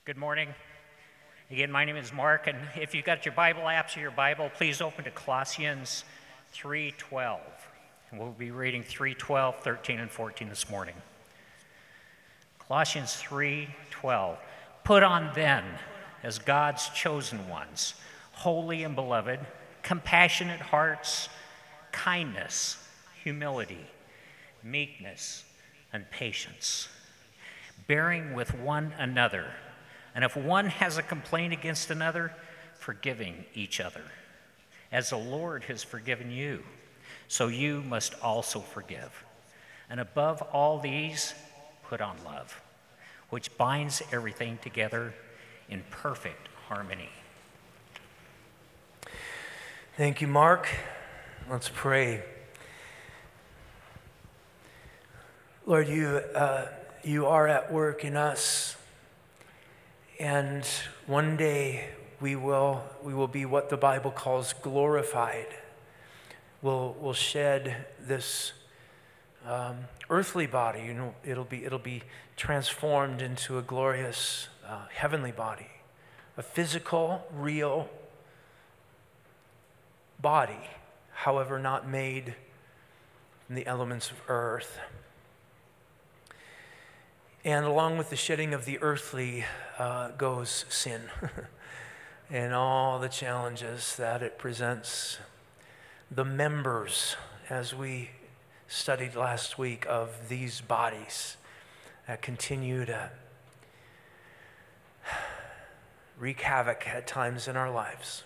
Good morning. Again, my name is Mark, and if you've got your Bible apps or your Bible, please open to Colossians 3:12. And we'll be reading 3:12, 13, and 14 this morning. Colossians 3:12. Put on then, as God's chosen ones, holy and beloved, compassionate hearts, kindness, humility, meekness, and patience, bearing with one another. And if one has a complaint against another, forgiving each other. As the Lord has forgiven you, so you must also forgive. And above all these, put on love, which binds everything together in perfect harmony. Thank you, Mark. Let's pray. Lord, you are at work in us. And one day we will be what the Bible calls glorified. We'll shed this earthly body. It'll be transformed into a glorious heavenly body, a physical, real body, however, not made from the elements of earth. And along with the shedding of the earthly goes sin and all the challenges that it presents. The members, as we studied last week, of these bodies that continue to wreak havoc at times in our lives.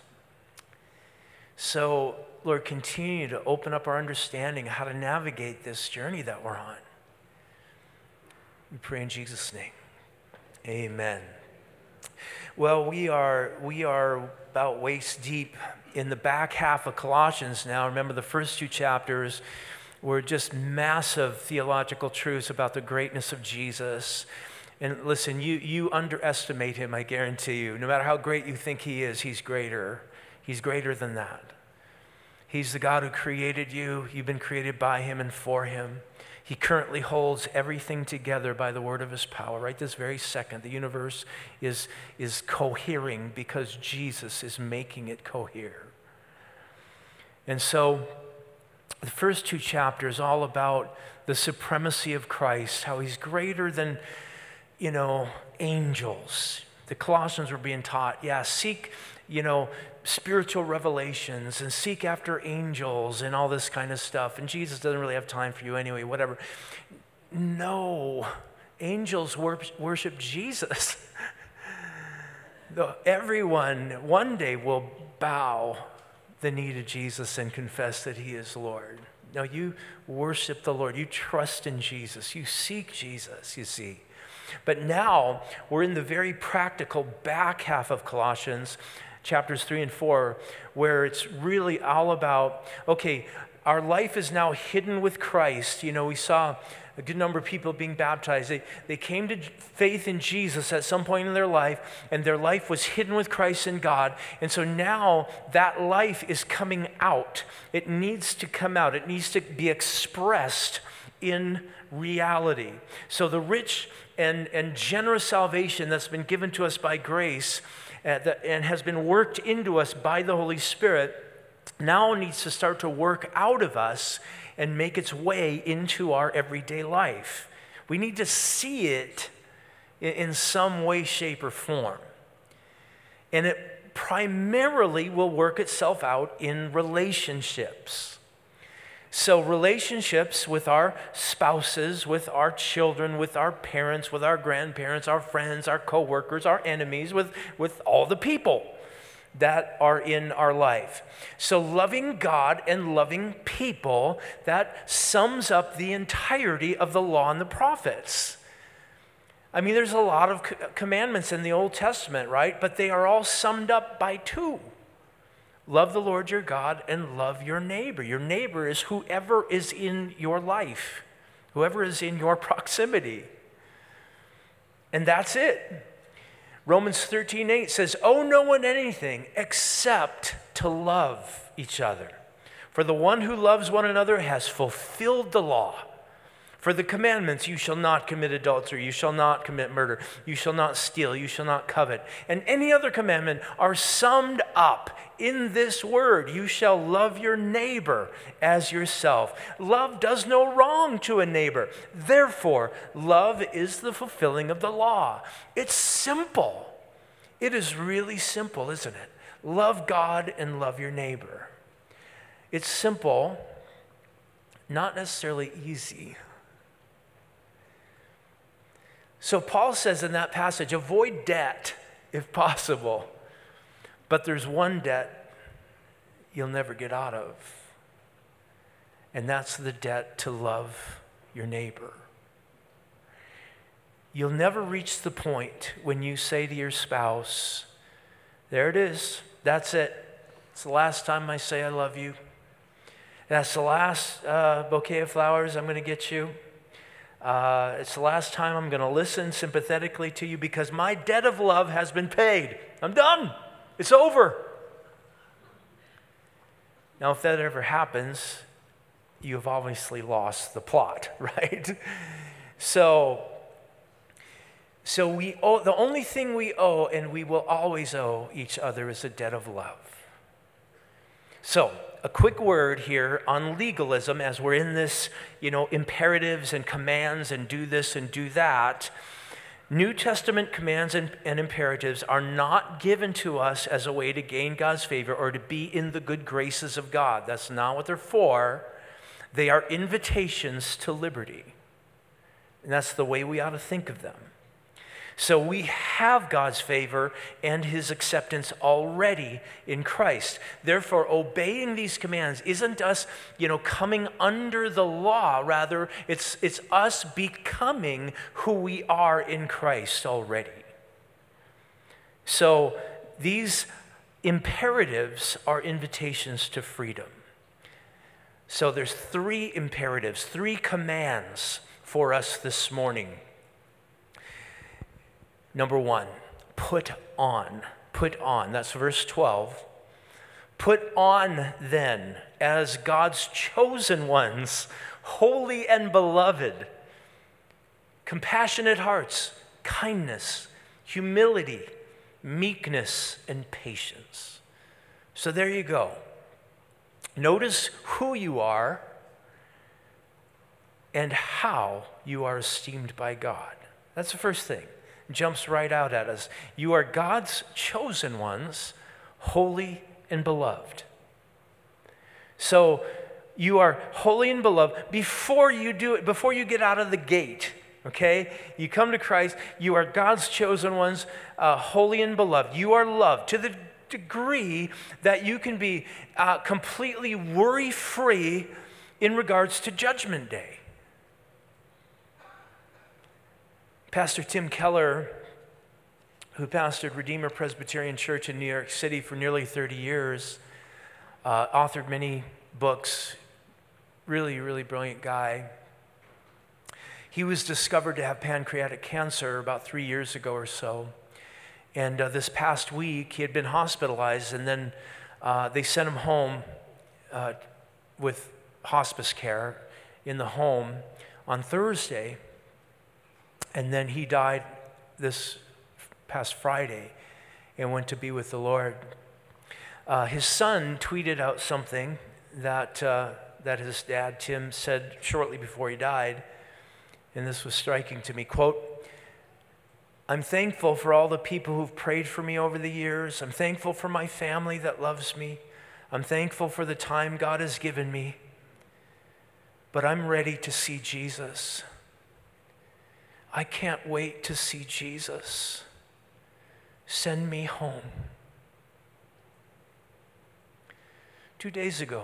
So, Lord, continue to open up our understanding of how to navigate this journey that we're on. We pray in Jesus' name. Amen. Well, we are about waist deep in the back half of Colossians now. Remember, the first two chapters were just massive theological truths about the greatness of Jesus. And listen, you underestimate him, I guarantee you. No matter how great you think he is, he's greater. He's greater than that. He's the God who created you. You've been created by him and for him. He currently holds everything together by the word of his power. Right this very second, the universe is cohering because Jesus is making it cohere. And so the first two chapters all about the supremacy of Christ, how he's greater than, angels. The Colossians were being taught, seek, spiritual revelations and seek after angels and all this kind of stuff. And Jesus doesn't really have time for you anyway, whatever. No, angels worship Jesus. Everyone one day will bow the knee to Jesus and confess that he is Lord. No, you worship the Lord. You trust in Jesus. You seek Jesus, you see. But now we're in the very practical back half of Colossians, chapters 3 and 4, where it's really all about, okay, our life is now hidden with Christ. We saw a good number of people being baptized. They came to faith in Jesus at some point in their life, and their life was hidden with Christ in God. And so now that life is coming out. It needs to come out. It needs to be expressed in reality. So the rich and generous salvation that's been given to us by grace and has been worked into us by the Holy Spirit now needs to start to work out of us and make its way into our everyday life. We need to see it in some way, shape, or form. And it primarily will work itself out in relationships. So relationships with our spouses, with our children, with our parents, with our grandparents, our friends, our coworkers, our enemies, with all the people that are in our life. So loving God and loving people, that sums up the entirety of the law and the prophets. I mean, there's a lot of commandments in the Old Testament, right? But they are all summed up by two. Love the Lord your God and love your neighbor. Your neighbor is whoever is in your life, whoever is in your proximity. And that's it. Romans 13:8 says, owe no one anything except to love each other. For the one who loves one another has fulfilled the law. For the commandments, you shall not commit adultery, you shall not commit murder, you shall not steal, you shall not covet, and any other commandment are summed up in this word: you shall love your neighbor as yourself. Love does no wrong to a neighbor. Therefore, love is the fulfilling of the law. It's simple. It is really simple, isn't it? Love God and love your neighbor. It's simple, not necessarily easy. So Paul says in that passage, avoid debt if possible. But there's one debt you'll never get out of. And that's the debt to love your neighbor. You'll never reach the point when you say to your spouse, there it is, that's it. It's the last time I say I love you. That's the last bouquet of flowers I'm going to get you. It's the last time I'm going to listen sympathetically to you because my debt of love has been paid. I'm done. It's over. Now, if that ever happens, you have obviously lost the plot, right? So we owe, the only thing we owe and we will always owe each other is a debt of love. So, a quick word here on legalism as we're in this, imperatives and commands and do this and do that. New Testament commands and imperatives are not given to us as a way to gain God's favor or to be in the good graces of God. That's not what they're for. They are invitations to liberty. And that's the way we ought to think of them. So we have God's favor and his acceptance already in Christ. Therefore, obeying these commands isn't us, coming under the law. Rather, it's us becoming who we are in Christ already. So these imperatives are invitations to freedom. So there's 3 imperatives, 3 commands for us this morning. Number 1, put on. Put on. That's verse 12. Put on then as God's chosen ones, holy and beloved, compassionate hearts, kindness, humility, meekness, and patience. So there you go. Notice who you are and how you are esteemed by God. That's the first thing. Jumps right out at us. You are God's chosen ones, holy and beloved. So you are holy and beloved before you do it, before you get out of the gate. Okay? You come to Christ, you are God's chosen ones, holy and beloved. You are loved to the degree that you can be completely worry-free in regards to Judgment Day. Pastor Tim Keller, who pastored Redeemer Presbyterian Church in New York City for nearly 30 years, authored many books, really, really brilliant guy. He was discovered to have pancreatic cancer about 3 years ago or so. And this past week, he had been hospitalized, and then they sent him home with hospice care in the home on Thursday. And then he died this past Friday and went to be with the Lord. His son tweeted out something that his dad, Tim, said shortly before he died, and this was striking to me. Quote, "I'm thankful for all the people who've prayed for me over the years. I'm thankful for my family that loves me. I'm thankful for the time God has given me. But I'm ready to see Jesus. I can't wait to see Jesus. Send me home." 2 days ago,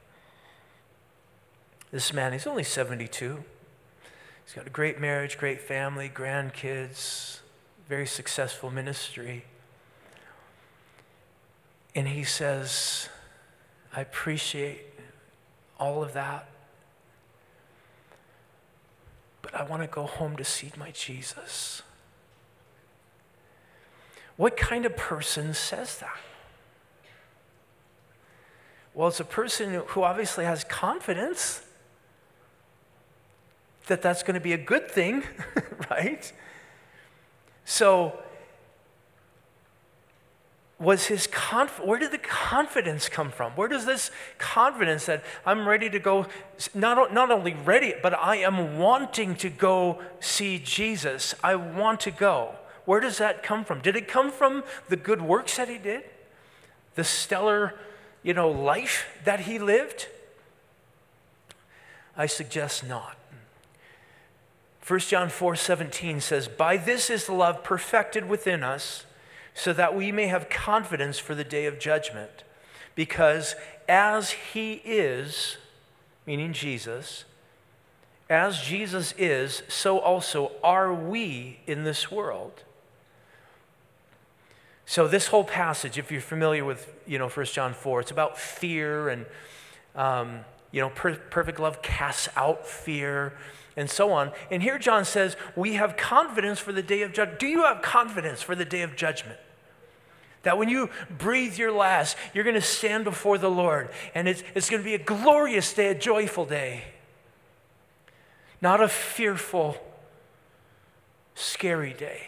this man, he's only 72. He's got a great marriage, great family, grandkids, very successful ministry. And he says, "I appreciate all of that, but I want to go home to see my Jesus." What kind of person says that? Well, it's a person who obviously has confidence. that that's going to be a good thing, right? So, was his where did the confidence come from? Where does this confidence that I'm ready to go, not only ready, but I am wanting to go see Jesus. I want to go. Where does that come from? Did it come from the good works that he did? The stellar, life that he lived? I suggest not. 1 John 4:17 says, "By this is love perfected within us, so that we may have confidence for the day of judgment. Because as he is," meaning Jesus, "as Jesus is, so also are we in this world." So this whole passage, if you're familiar with, 1 John 4, it's about fear and, perfect love casts out fear and so on. And here John says, we have confidence for the day of judgment. Do you have confidence for the day of judgment? That when you breathe your last, you're going to stand before the Lord, and it's going to be a glorious day, a joyful day. Not a fearful, scary day.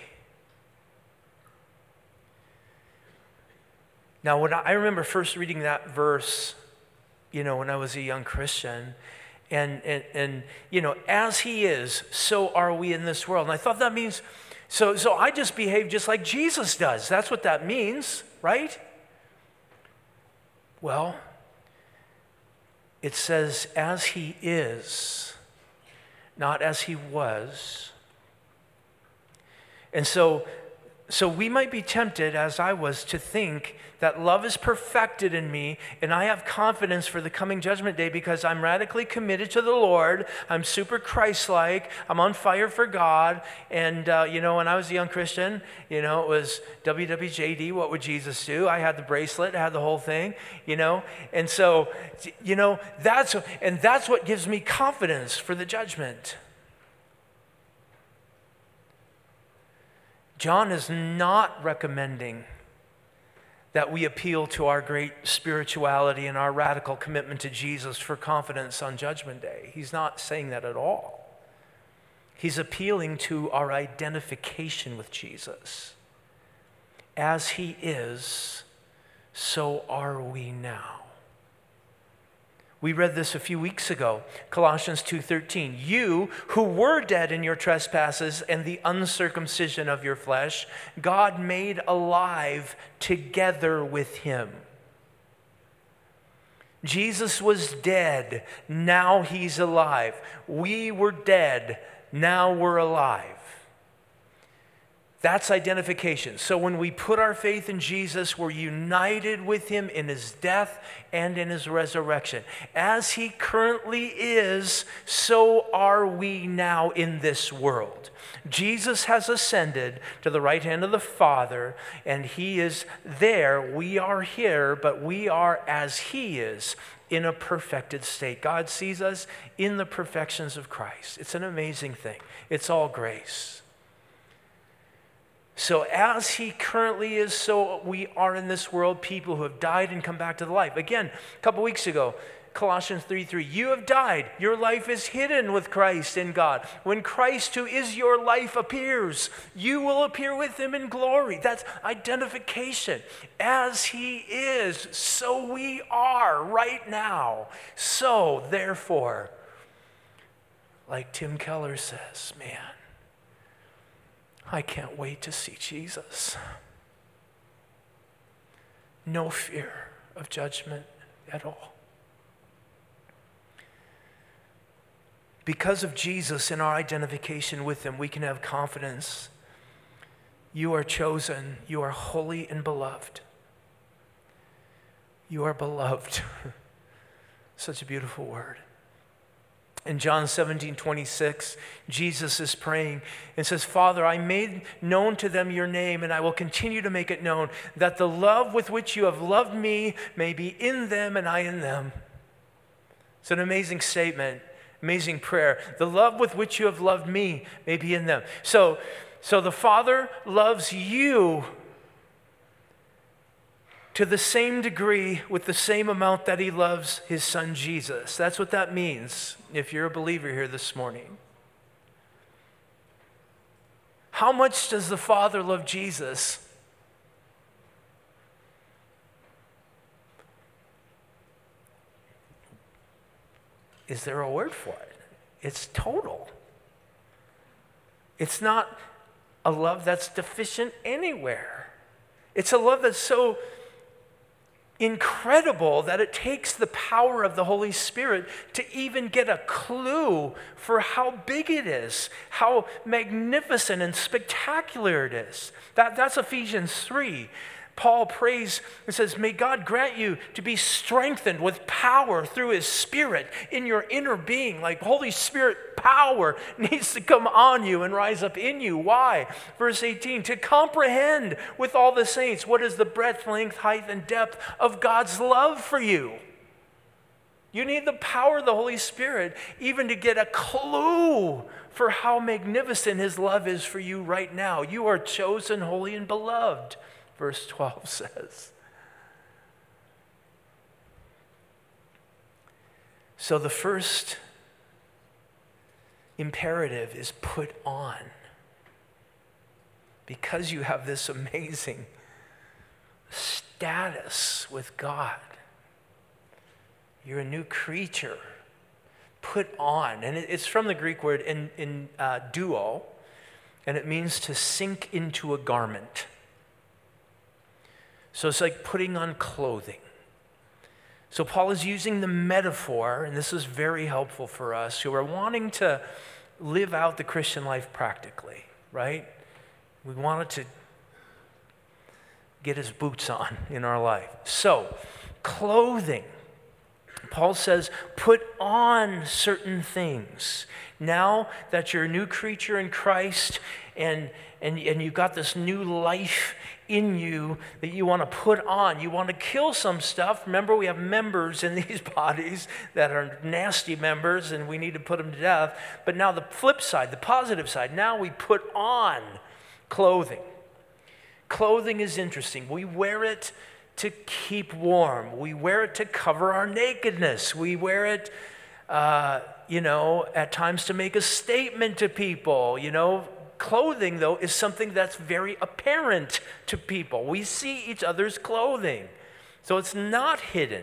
Now, when I remember first reading that verse, when I was a young Christian, and as he is, so are we in this world. And I thought that means, so I just behave just like Jesus does. That's what that means, right? Well, it says, as he is, not as he was. And so we might be tempted, as I was, to think that love is perfected in me, and I have confidence for the coming judgment day because I'm radically committed to the Lord. I'm super Christ-like. I'm on fire for God. And, when I was a young Christian, it was WWJD, what would Jesus do? I had the bracelet, I had the whole thing, And so, that's what gives me confidence for the judgment. John is not recommending that we appeal to our great spirituality and our radical commitment to Jesus for confidence on Judgment Day. He's not saying that at all. He's appealing to our identification with Jesus. As he is, so are we now. We read this a few weeks ago, Colossians 2:13. You who were dead in your trespasses and the uncircumcision of your flesh, God made alive together with him. Jesus was dead, now he's alive. We were dead, now we're alive. That's identification. So when we put our faith in Jesus, we're united with him in his death and in his resurrection. As he currently is, so are we now in this world. Jesus has ascended to the right hand of the Father, and he is there. We are here, but we are as he is, in a perfected state. God sees us in the perfections of Christ. It's an amazing thing. It's all grace. So as he currently is, so we are in this world, people who have died and come back to the life. Again, a couple weeks ago, Colossians 3:3, you have died. Your life is hidden with Christ in God. When Christ, who is your life, appears, you will appear with him in glory. That's identification. As he is, so we are right now. So, therefore, like Tim Keller says, man, I can't wait to see Jesus. No fear of judgment at all. Because of Jesus and our identification with him, we can have confidence. You are chosen. You are holy and beloved. You are beloved. Such a beautiful word. In John 17:26, Jesus is praying and says, Father, I made known to them your name, and I will continue to make it known, that the love with which you have loved me may be in them and I in them. It's an amazing statement, amazing prayer. The love with which you have loved me may be in them. So the Father loves you to the same degree, with the same amount that he loves his son Jesus. That's what that means if you're a believer here this morning. How much does the Father love Jesus? Is there a word for it? It's total. It's not a love that's deficient anywhere. It's a love that's so incredible that it takes the power of the Holy Spirit to even get a clue for how big it is, how magnificent and spectacular it is. That's Ephesians 3. Paul prays and says, may God grant you to be strengthened with power through his Spirit in your inner being. Like Holy Spirit power needs to come on you and rise up in you. Why? Verse 18, to comprehend with all the saints what is the breadth, length, height, and depth of God's love for you. You need the power of the Holy Spirit even to get a clue for how magnificent his love is for you right now. You are chosen, holy, and beloved. Verse 12 says. So the first imperative is put on. Because you have this amazing status with God. You're a new creature. Put on. And it's from the Greek word in duo, and it means to sink into a garment. So it's like putting on clothing. So Paul is using the metaphor, and this is very helpful for us who are wanting to live out the Christian life practically, right? We wanted to get his boots on in our life. So, clothing. Paul says, put on certain things. Now that you're a new creature in Christ and you've got this new life in you that you want to put on. You want to kill some stuff. Remember, we have members in these bodies that are nasty members and we need to put them to death. But now the flip side, the positive side, now we put on clothing. Clothing is interesting. We wear it to keep warm. We wear it to cover our nakedness. We wear it, at times to make a statement to people, Clothing, though, is something that's very apparent to people. We see each other's clothing, so it's not hidden.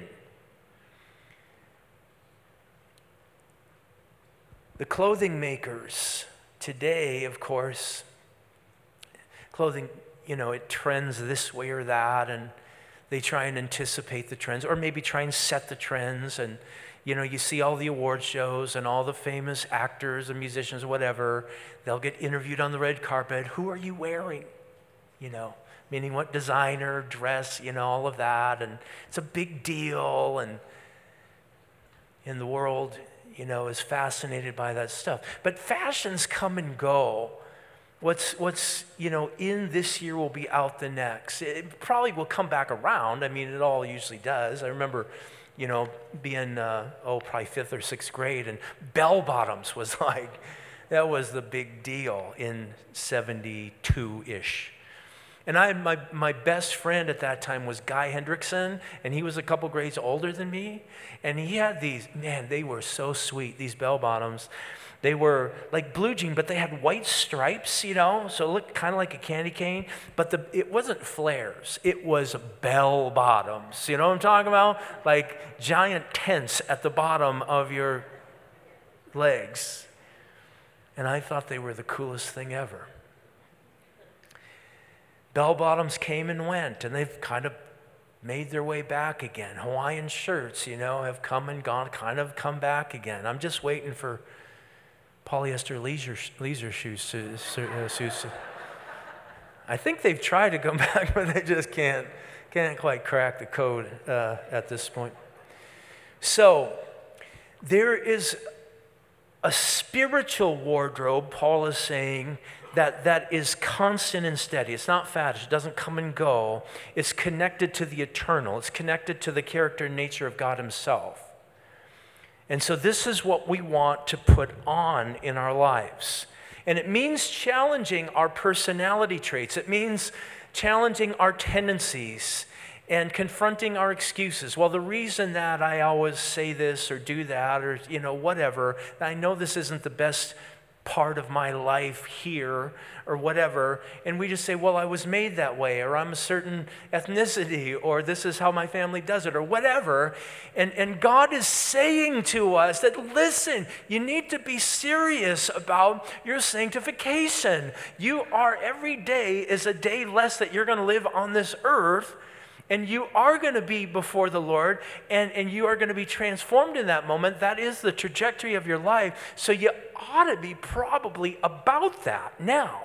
The clothing makers today, of course, clothing, it trends this way or that, and they try and anticipate the trends, or maybe try and set the trends, and you see all the award shows and all the famous actors and musicians or whatever, they'll get interviewed on the red carpet. Who are you wearing? Meaning what designer, dress, all of that. And it's a big deal. And in the world, is fascinated by that stuff. But fashions come and go. What's in this year will be out the next. It probably will come back around. I mean, it all usually does. I remember being, probably 5th or 6th grade, and bell bottoms was that was the big deal in 72-ish. And I had my best friend at that time was Guy Hendrickson, and he was a couple grades older than me, and he had these, they were so sweet, these bell bottoms. They were like blue jean, but they had white stripes, so it looked kind of like a candy cane, but it wasn't flares. It was bell bottoms. You know what I'm talking about? Like giant tents at the bottom of your legs. And I thought they were the coolest thing ever. Bell bottoms came and went, and they've kind of made their way back again. Hawaiian shirts, have come and gone, kind of come back again. I'm just waiting for polyester leisure shoes. I think they've tried to come back, but they just can't quite crack the code at this point. So there is a spiritual wardrobe, Paul is saying, that is constant and steady. It's not faddish. It doesn't come and go. It's connected to the eternal. It's connected to the character and nature of God himself. And so this is what we want to put on in our lives. And it means challenging our personality traits. It means challenging our tendencies and confronting our excuses. Well, the reason that I always say this or do that or, whatever, I know this isn't the best part of my life here or whatever, and we just say, well, I was made that way, or I'm a certain ethnicity, or this is how my family does it, or whatever. And God is saying to us that, listen, you need to be serious about your sanctification. Every day is a day less that you're going to live on this earth. And you are going to be before the Lord, and you are going to be transformed in that moment. That is the trajectory of your life. So you ought to be probably about that now.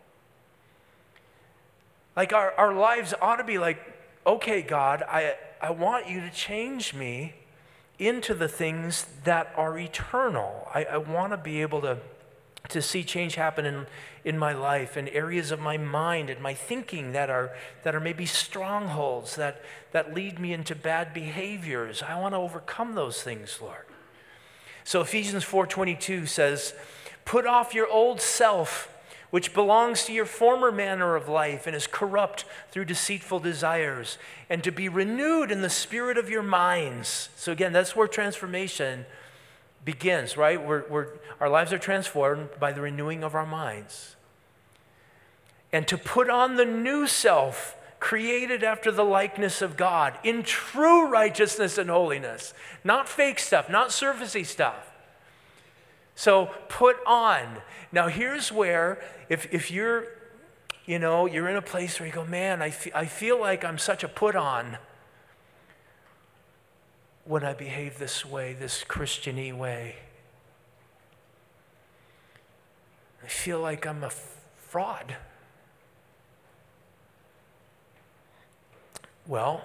Like our lives ought to be like, okay, God, I want you to change me into the things that are eternal. I want to be able to see change happen in my life, in areas of my mind and my thinking that are maybe strongholds that lead me into bad behaviors. I want to overcome those things, Lord. So Ephesians 4:22 says, put off your old self, which belongs to your former manner of life and is corrupt through deceitful desires, and to be renewed in the spirit of your minds. So again, that's where transformation begins, right? Our lives are transformed by the renewing of our minds. And to put on the new self, created after the likeness of God, in true righteousness and holiness. Not fake stuff, not surfacey stuff. So put on. Now here's where, if you're in a place where you go, man, I feel like I'm such a put on when I behave this way, this Christian-y way. I feel like I'm a fraud. Well,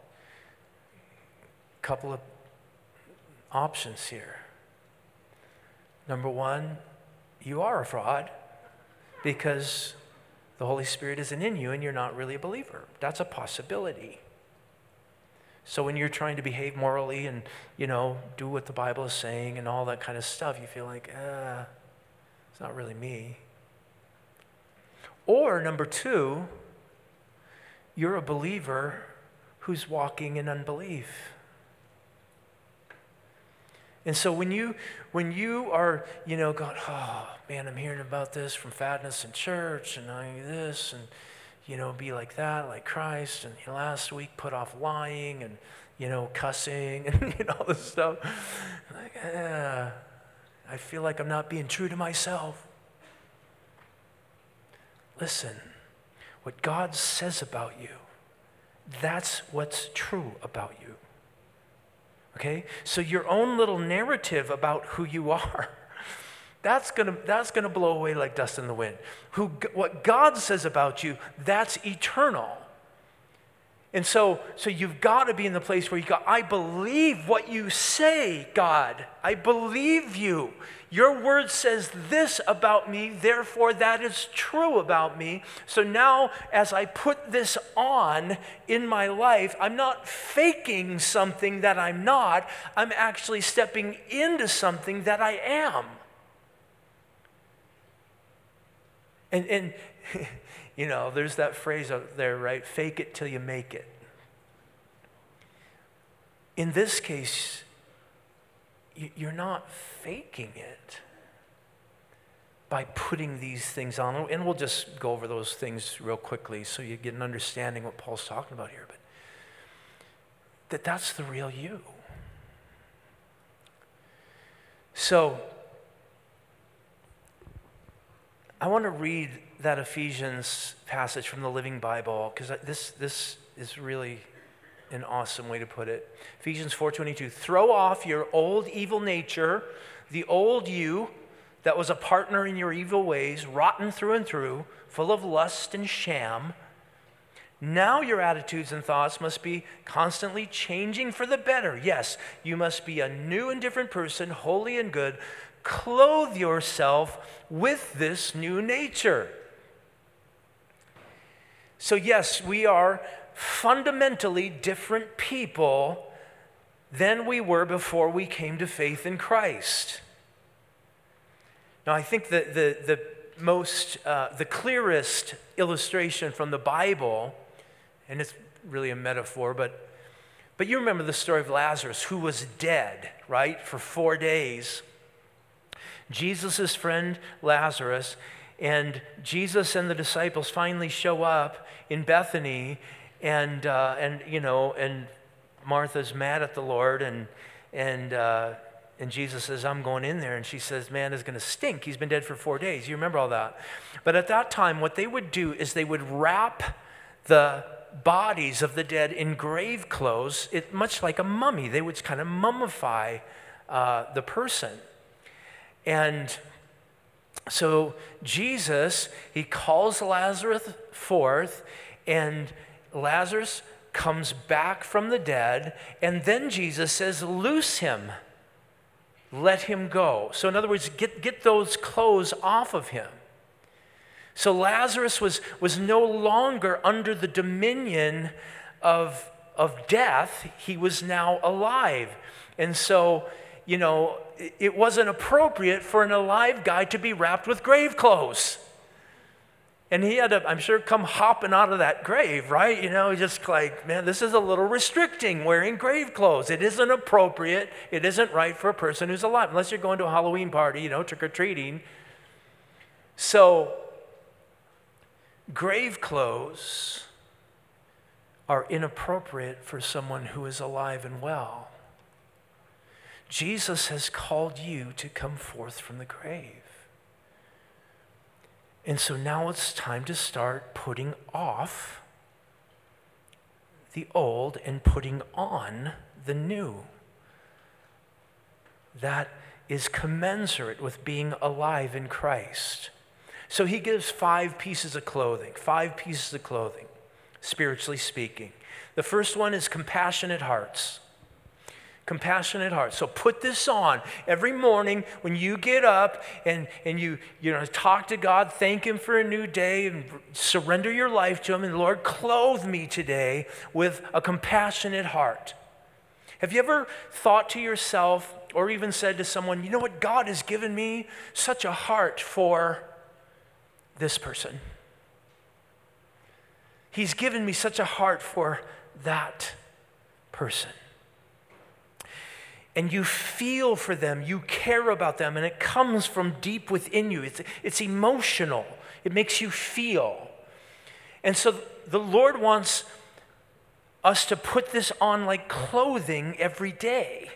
a couple of options here. Number one, you are a fraud because the Holy Spirit isn't in you and you're not really a believer. That's a possibility. So when you're trying to behave morally and, do what the Bible is saying and all that kind of stuff, you feel like, it's not really me. Or number two, you're a believer who's walking in unbelief. And so when you are, going, oh man, I'm hearing about this from fatness in church and I this and, be like that, like Christ. And last week put off lying and, cussing and, all this stuff. Like, I feel like I'm not being true to myself. Listen, what God says about you, that's what's true about you. Okay? So your own little narrative about who you are, that's gonna blow away like dust in the wind. What God says about you, that's eternal. And so you've got to be in the place where you go, I believe what you say, God. I believe you. Your word says this about me, therefore that is true about me. So now as I put this on in my life, I'm not faking something that I'm not. I'm actually stepping into something that I am. And there's that phrase out there, right? Fake it till you make it. In this case, you're not faking it by putting these things on. And we'll just go over those things real quickly so you get an understanding what Paul's talking about here. But that's the real you. So I want to read that Ephesians passage from the Living Bible because this is really an awesome way to put it. Ephesians 4:22, throw off your old evil nature, the old you that was a partner in your evil ways, rotten through and through, full of lust and sham. Now your attitudes and thoughts must be constantly changing for the better. Yes, you must be a new and different person, holy and good. Clothe yourself with this new nature. So yes, we are fundamentally different people than we were before we came to faith in Christ. Now, I think that the clearest illustration from the Bible, and it's really a metaphor, but you remember the story of Lazarus, who was dead, right, for 4 days. Jesus' friend Lazarus, and Jesus and the disciples finally show up in Bethany, and Martha's mad at the Lord, and Jesus says, I'm going in there. And she says, man, it's going to stink. He's been dead for 4 days. You remember all that. But at that time, what they would do is they would wrap the bodies of the dead in grave clothes, much like a mummy. They would kind of mummify the person. And so Jesus, he calls Lazarus forth, and Lazarus comes back from the dead, and then Jesus says, loose him, let him go. So in other words, get those clothes off of him. So Lazarus was no longer under the dominion of death. He was now alive. And so, it wasn't appropriate for an alive guy to be wrapped with grave clothes. And he had to, I'm sure, come hopping out of that grave, right? Just like, man, this is a little restricting, wearing grave clothes. It isn't appropriate. It isn't right for a person who's alive, unless you're going to a Halloween party, trick-or-treating. So, grave clothes are inappropriate for someone who is alive and well. Jesus has called you to come forth from the grave. And so now it's time to start putting off the old and putting on the new. That is commensurate with being alive in Christ. So he gives 5 pieces of clothing, spiritually speaking. The first one is compassionate hearts. Compassionate hearts. So put this on every morning when you get up and you talk to God, thank him for a new day, and surrender your life to him. And Lord, clothe me today with a compassionate heart. Have you ever thought to yourself, or even said to someone, you know what, God has given me such a heart for this person. He's given me such a heart for that person. And you feel for them, you care about them, and it comes from deep within you. It's emotional. It makes you feel. And so the Lord wants us to put this on like clothing every day.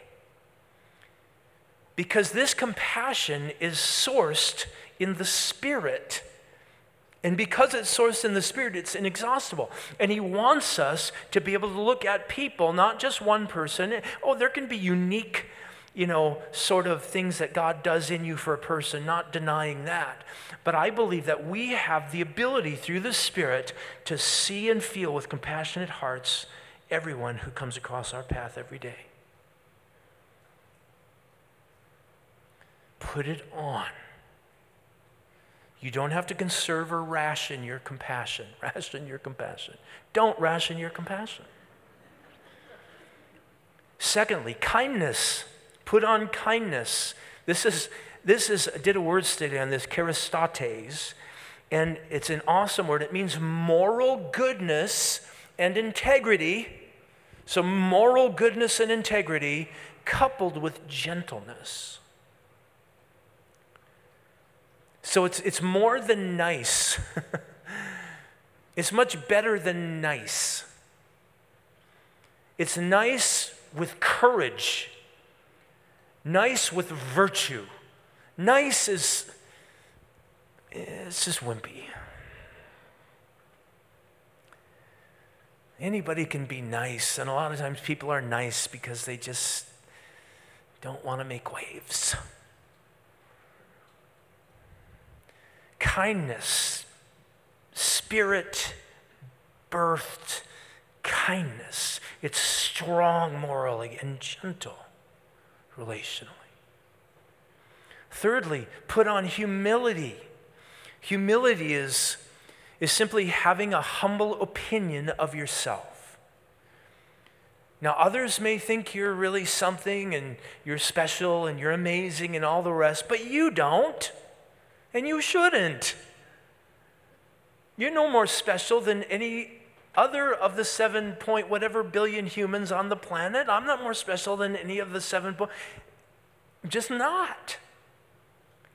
Because this compassion is sourced in the Spirit. And because it's sourced in the Spirit, it's inexhaustible. And he wants us to be able to look at people, not just one person. Oh, there can be unique, sort of things that God does in you for a person, not denying that. But I believe that we have the ability through the Spirit to see and feel with compassionate hearts everyone who comes across our path every day. Put it on. You don't have to conserve or ration your compassion. Ration your compassion. Don't ration your compassion. Secondly, kindness. Put on kindness. This is I did a word study on this, charistates, and it's an awesome word. It means moral goodness and integrity. So moral goodness and integrity coupled with gentleness. So it's more than nice. It's much better than nice. It's nice with courage. Nice with virtue. Nice it's just wimpy. Anybody can be nice, and a lot of times people are nice because they just don't want to make waves. Kindness, Spirit-birthed kindness. It's strong morally and gentle relationally. Thirdly, put on humility. Humility is simply having a humble opinion of yourself. Now, others may think you're really something and you're special and you're amazing and all the rest, but you don't. And you shouldn't. You're no more special than any other of the 7 point whatever billion humans on the planet. I'm not more special than any of the 7 point. Just not.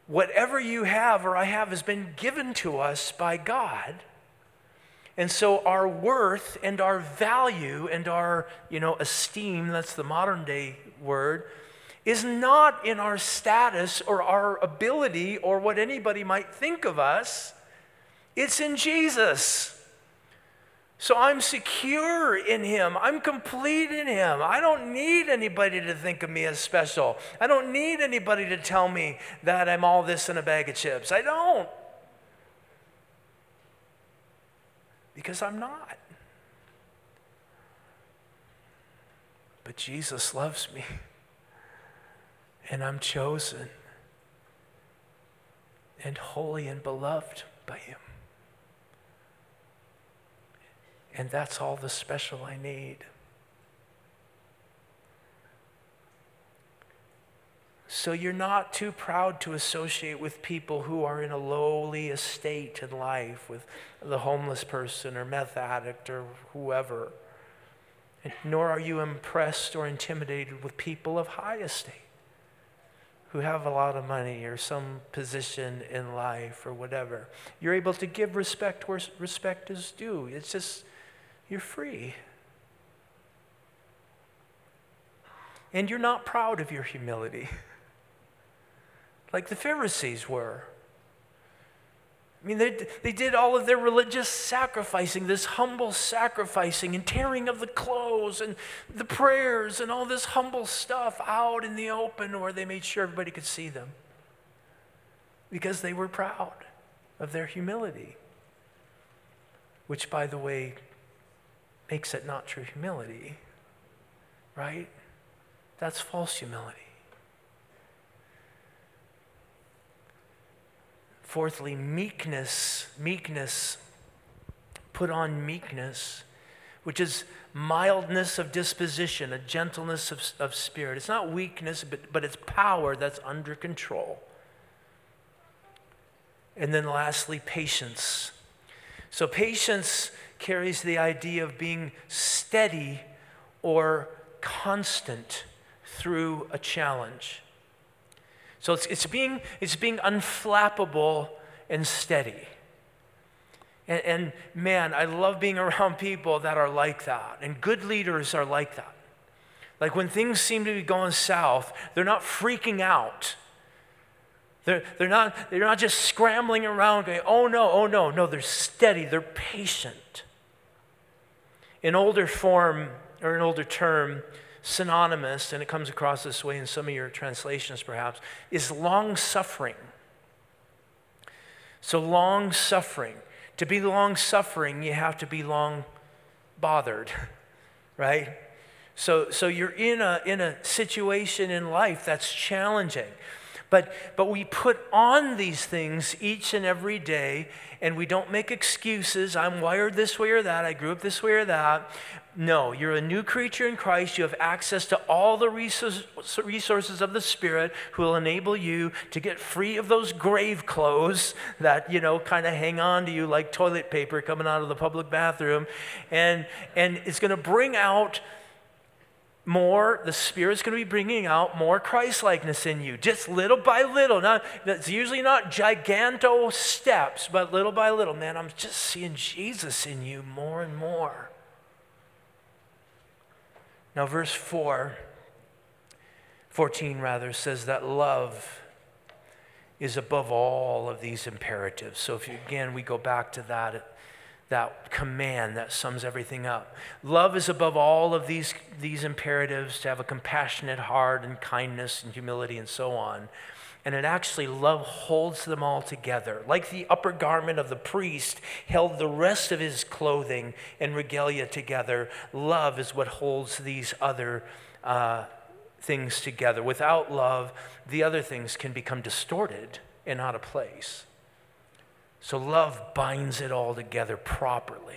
whatever you have or I have has been given to us by God. And so our worth and our value and our, esteem, that's the modern day word, is not in our status or our ability or what anybody might think of us. It's in Jesus. So I'm secure in him. I'm complete in him. I don't need anybody to think of me as special. I don't need anybody to tell me that I'm all this in a bag of chips. I don't. Because I'm not. But Jesus loves me. And I'm chosen and holy and beloved by him. And that's all the special I need. So you're not too proud to associate with people who are in a lowly estate in life, with the homeless person or meth addict or whoever. And nor are you impressed or intimidated with people of high estate who have a lot of money or some position in life or whatever. You're able to give respect where respect is due. It's just, you're free. And you're not proud of your humility, like the Pharisees were. I mean, they did all of their religious sacrificing, this humble sacrificing and tearing of the clothes and the prayers and all this humble stuff out in the open where they made sure everybody could see them because they were proud of their humility, which, by the way, makes it not true humility, right? That's false humility. Fourthly, meekness. Put on meekness, which is mildness of disposition, a gentleness of spirit. It's not weakness, but it's power that's under control. And then lastly, patience. So patience carries the idea of being steady or constant through a challenge. So it's being unflappable and steady. And man, I love being around people that are like that. And good leaders are like that. Like when things seem to be going south, they're not freaking out. They're not just scrambling around going, oh no. No, they're steady, they're patient. In older form, or an older term, synonymous, and it comes across this way in some of your translations perhaps, is long-suffering. So long-suffering. To be long-suffering, you have to be long-bothered, right? So you're in a situation in life that's challenging. But we put on these things each and every day, and we don't make excuses. I'm wired this way or that. I grew up this way or that. No, you're a new creature in Christ. You have access to all the resources of the Spirit who will enable you to get free of those grave clothes that, kind of hang on to you like toilet paper coming out of the public bathroom. And it's going to bring out more, the Spirit's going to be bringing out more Christ-likeness in you, just little by little. It's usually not giganto steps, but little by little. Man, I'm just seeing Jesus in you more and more. Now, verse 14 says that love is above all of these imperatives. So we go back to that command that sums everything up. Love is above all of these imperatives, to have a compassionate heart and kindness and humility and so on. And love holds them all together. Like the upper garment of the priest held the rest of his clothing and regalia together, love is what holds these other things together. Without love, the other things can become distorted and out of place. So love binds it all together properly.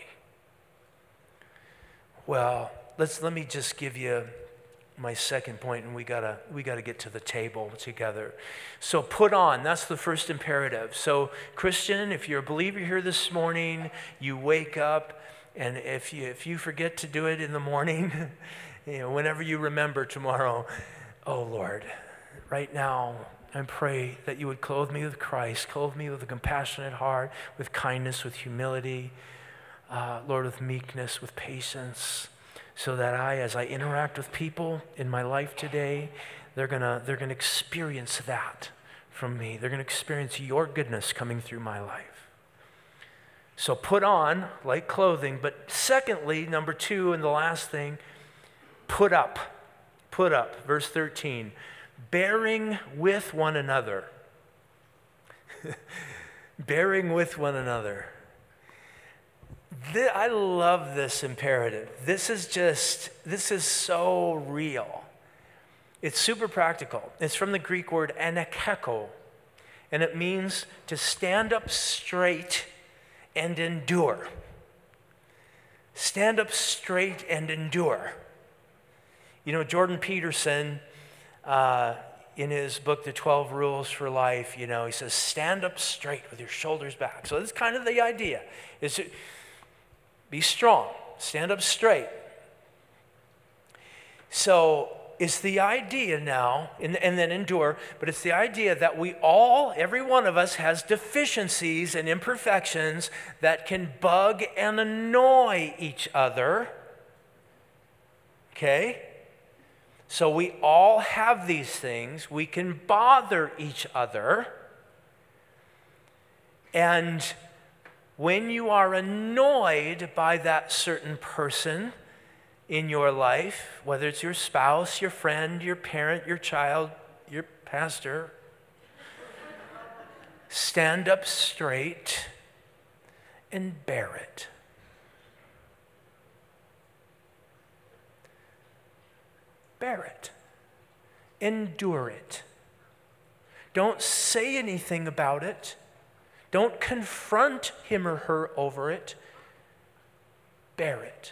Well, let me just give you my second point, and we gotta get to the table together. So put on, that's the first imperative. So Christian, if you're a believer here this morning, you wake up, and if you forget to do it in the morning, whenever you remember tomorrow, oh Lord, right now I pray that you would clothe me with Christ, clothe me with a compassionate heart, with kindness, with humility, Lord, with meekness, with patience, so that as I interact with people in my life today, they're gonna experience that from me. They're gonna experience your goodness coming through my life. So put on like clothing, but secondly, number 2, and the last thing, put up. Put up, verse 13. Bearing with one another. Bearing with one another. I love this imperative. This is so real. It's super practical. It's from the Greek word anakeko, and it means to stand up straight and endure. Stand up straight and endure. You know, Jordan Peterson, in his book, The 12 Rules for Life, he says, stand up straight with your shoulders back. So that's kind of the idea, is to be strong, stand up straight. So it's the idea now, and then endure, but it's the idea that every one of us has deficiencies and imperfections that can bug and annoy each other, okay? So we all have these things. We can bother each other. And when you are annoyed by that certain person in your life, whether it's your spouse, your friend, your parent, your child, your pastor, stand up straight and bear it. Bear it. Endure it. Don't say anything about it. Don't confront him or her over it. Bear it.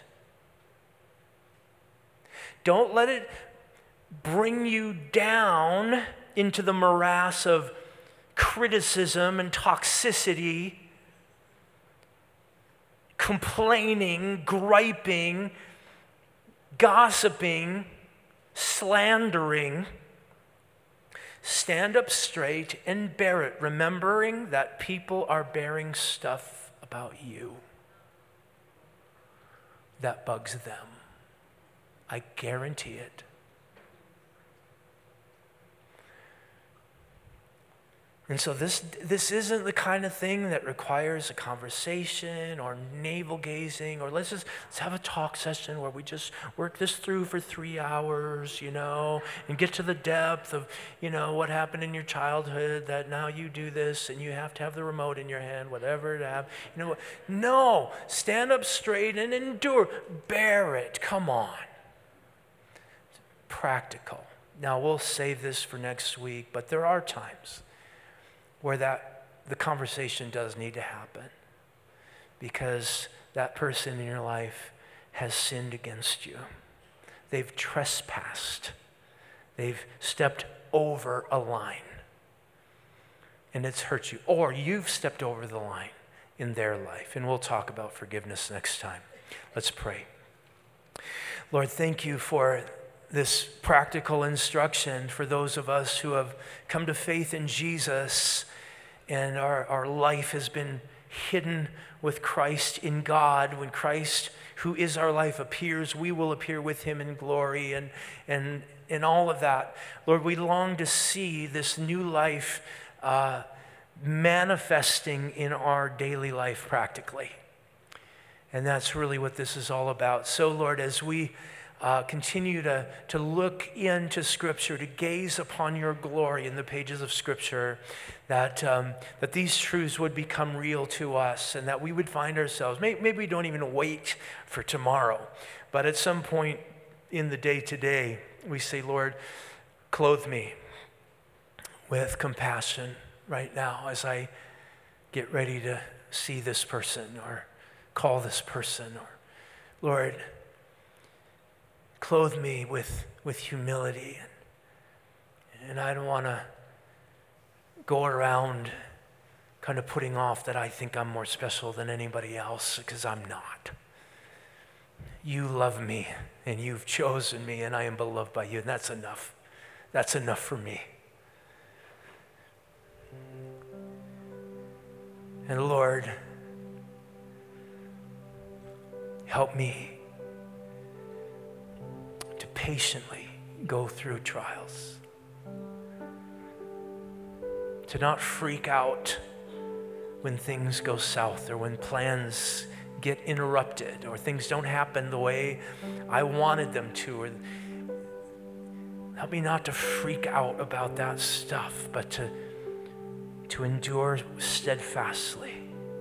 Don't let it bring you down into the morass of criticism and toxicity, complaining, griping, gossiping, slandering. Stand up straight and bear it, remembering that people are bearing stuff about you that bugs them. I guarantee it. And so this isn't the kind of thing that requires a conversation or navel gazing, or let's have a talk session where we just work this through for 3 hours, and get to the depth of, what happened in your childhood that now you do this and you have to have the remote in your hand, whatever to have. No, stand up straight and endure. Bear it. Come on. It's practical. Now we'll save this for next week, but there are times where the conversation does need to happen because that person in your life has sinned against you. They've trespassed. They've stepped over a line, and it's hurt you. Or you've stepped over the line in their life, and we'll talk about forgiveness next time. Let's pray. Lord, thank you for this practical instruction for those of us who have come to faith in Jesus and our life has been hidden with Christ in God. When Christ, who is our life, appears, we will appear with him in glory and all of that. Lord, we long to see this new life manifesting in our daily life practically. And that's really what this is all about. So, Lord, as we continue to look into Scripture, to gaze upon your glory in the pages of Scripture, that these truths would become real to us and that we would find ourselves, maybe we don't even wait for tomorrow, but at some point in the day today, we say, Lord, clothe me with compassion right now as I get ready to see this person or call this person, or Lord, clothe me with humility. And I don't want to go around kind of putting off that I think I'm more special than anybody else, because I'm not. You love me, and you've chosen me, and I am beloved by you, and that's enough. That's enough for me. And Lord, help me to patiently go through trials, to not freak out when things go south or when plans get interrupted or things don't happen the way I wanted them to. Or help me not to freak out about that stuff, but to endure steadfastly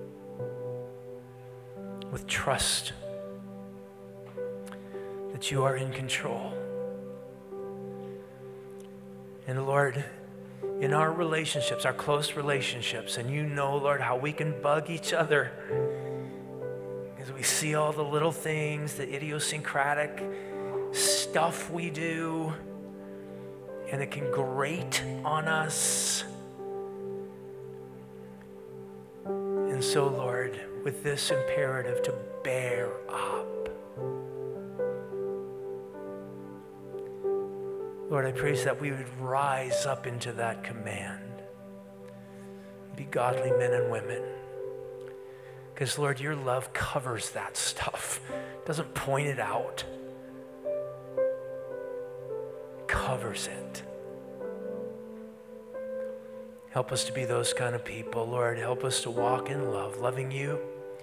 with trust that you are in control. And Lord, in our relationships, our close relationships, and you know, Lord, how we can bug each other as we see all the little things, the idiosyncratic stuff we do, and it can grate on us. And so, Lord, with this imperative to bear up, Lord, I pray that we would rise up into that command, be godly men and women. Because, Lord, your love covers that stuff, doesn't point it out, covers it. Help us to be those kind of people. Lord, help us to walk in love, loving you,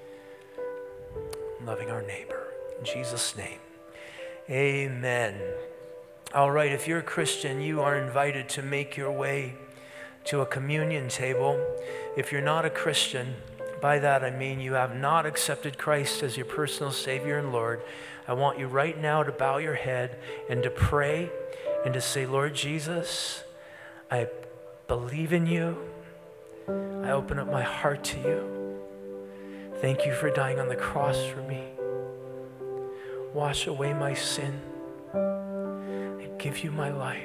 loving our neighbor. In Jesus' name, amen. All right, if you're a Christian, you are invited to make your way to a communion table. If you're not a Christian, by that I mean you have not accepted Christ as your personal Savior and Lord, I want you right now to bow your head and to pray and to say, Lord Jesus, I believe in you. I open up my heart to you. Thank you for dying on the cross for me. Wash away my sin. I give you my life.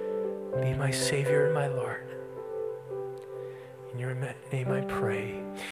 Be my Savior and my Lord. In your name I pray.